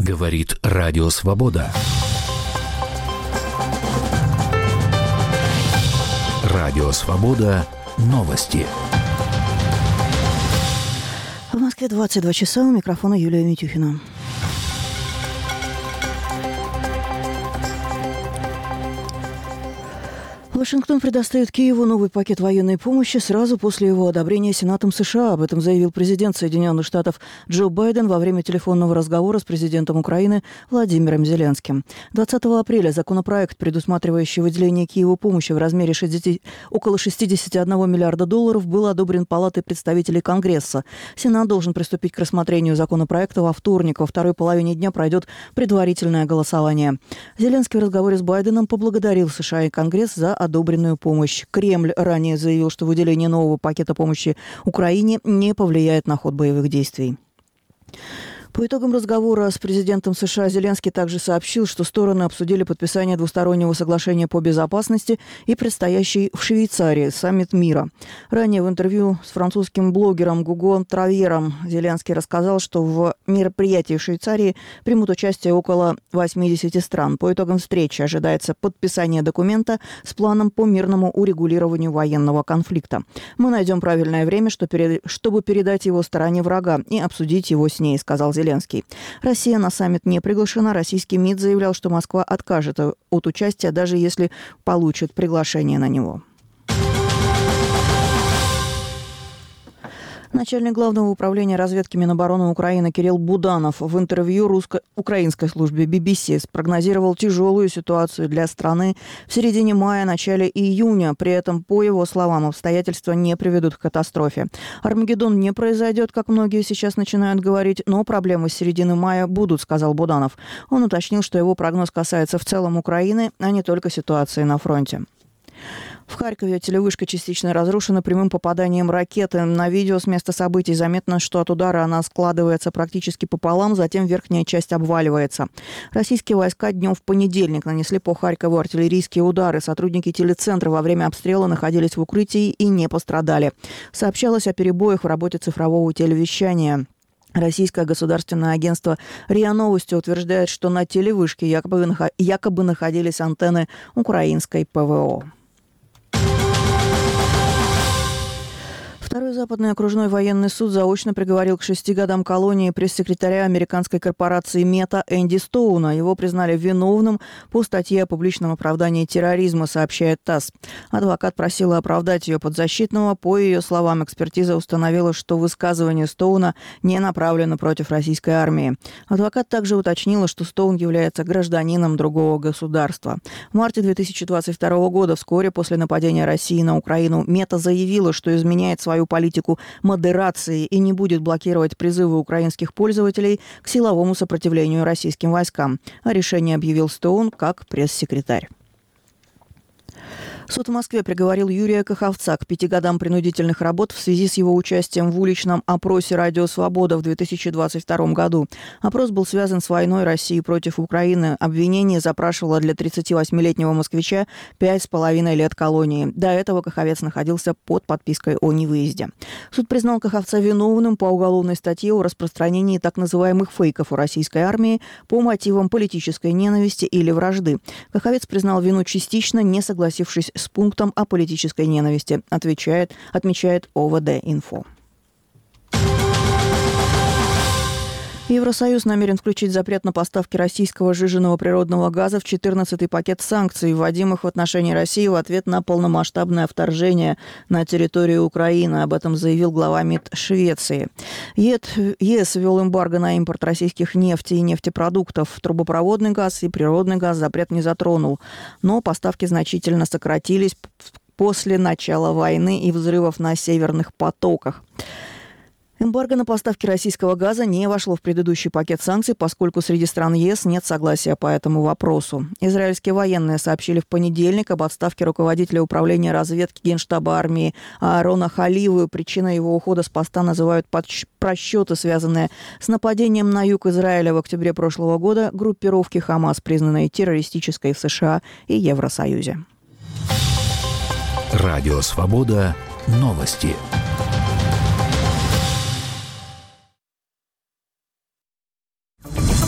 Говорит Радио Свобода. Радио Свобода. Новости. В Москве 22 часа. У микрофона Юлия Митюхина. Вашингтон предоставит Киеву новый пакет военной помощи сразу после его одобрения Сенатом США. Об этом заявил президент Соединенных Штатов Джо Байден во время телефонного разговора с президентом Украины Владимиром Зеленским. 20 апреля законопроект, предусматривающий выделение Киеву помощи в размере около $61 миллиарда, был одобрен Палатой представителей Конгресса. Сенат должен приступить к рассмотрению законопроекта во вторник. Во второй половине дня пройдет предварительное голосование. Зеленский в разговоре с Байденом поблагодарил США и Конгресс за одобренную помощь. Кремль ранее заявил, что выделение нового пакета помощи Украине не повлияет на ход боевых действий. По итогам разговора с президентом США Зеленский также сообщил, что стороны обсудили подписание двустороннего соглашения по безопасности и предстоящий в Швейцарии саммит мира. Ранее в интервью с французским блогером Гуго Травером Зеленский рассказал, что в мероприятии в Швейцарии примут участие около 80 стран. По итогам встречи ожидается подписание документа с планом по мирному урегулированию военного конфликта. Мы найдем правильное время, чтобы передать его стороне врага и обсудить его с ней, сказал Зеленский. Россия на саммит не приглашена. Российский МИД заявлял, что Москва откажет от участия, даже если получит приглашение на него. Начальник Главного управления разведки Минобороны Украины Кирилл Буданов в интервью украинской службе BBC спрогнозировал тяжелую ситуацию для страны в середине мая, начале июня. При этом, по его словам, обстоятельства не приведут к катастрофе. Армагеддон не произойдет, как многие сейчас начинают говорить, но проблемы с середины мая будут, сказал Буданов. Он уточнил, что его прогноз касается в целом Украины, а не только ситуации на фронте. В Харькове телевышка частично разрушена прямым попаданием ракеты. На видео с места событий заметно, что от удара она складывается практически пополам, затем верхняя часть обваливается. Российские войска днем в понедельник нанесли по Харькову артиллерийские удары. Сотрудники телецентра во время обстрела находились в укрытии и не пострадали. Сообщалось о перебоях в работе цифрового телевещания. Российское государственное агентство РИА Новости утверждает, что на телевышке якобы находились антенны украинской ПВО. Второй западный окружной военный суд заочно приговорил к 6 годам колонии пресс-секретаря американской корпорации Мета Энди Стоуна. Его признали виновным по статье о публичном оправдании терроризма, сообщает ТАСС. Адвокат просила оправдать ее подзащитного. По ее словам, экспертиза установила, что высказывание Стоуна не направлено против российской армии. Адвокат также уточнила, что Стоун является гражданином другого государства. В марте 2022 года, вскоре после нападения России на Украину, Мета заявила, что изменяет свою политику модерации и не будет блокировать призывы украинских пользователей к силовому сопротивлению российским войскам. О решении объявил Стоун как пресс-секретарь. Суд в Москве приговорил Юрия Каховца к 5 годам принудительных работ в связи с его участием в уличном опросе «Радио Свобода» в 2022 году. Опрос был связан с войной России против Украины. Обвинение запрашивало для 38-летнего москвича 5,5 лет колонии. До этого Каховец находился под подпиской о невыезде. Суд признал Каховца виновным по уголовной статье о распространении так называемых фейков о российской армии по мотивам политической ненависти или вражды. Каховец признал вину частично, не согласившись с пунктом о политической ненависти, отмечает ОВД-Инфо. Евросоюз намерен включить запрет на поставки российского сжиженного природного газа в 14-й пакет санкций, вводимых в отношении России в ответ на полномасштабное вторжение на территорию Украины. Об этом заявил глава МИД Швеции. ЕС ввел эмбарго на импорт российских нефти и нефтепродуктов. Трубопроводный газ и природный газ запрет не затронул. Но поставки значительно сократились после начала войны и взрывов на северных потоках. Эмбарго на поставки российского газа не вошло в предыдущий пакет санкций, поскольку среди стран ЕС нет согласия по этому вопросу. Израильские военные сообщили в понедельник об отставке руководителя управления разведки Генштаба армии Аарона Халивы. Причиной его ухода с поста называют просчеты, связанные с нападением на юг Израиля в октябре прошлого года группировки Хамас, признанной террористической в США и Евросоюзе. Радио Свобода. Новости.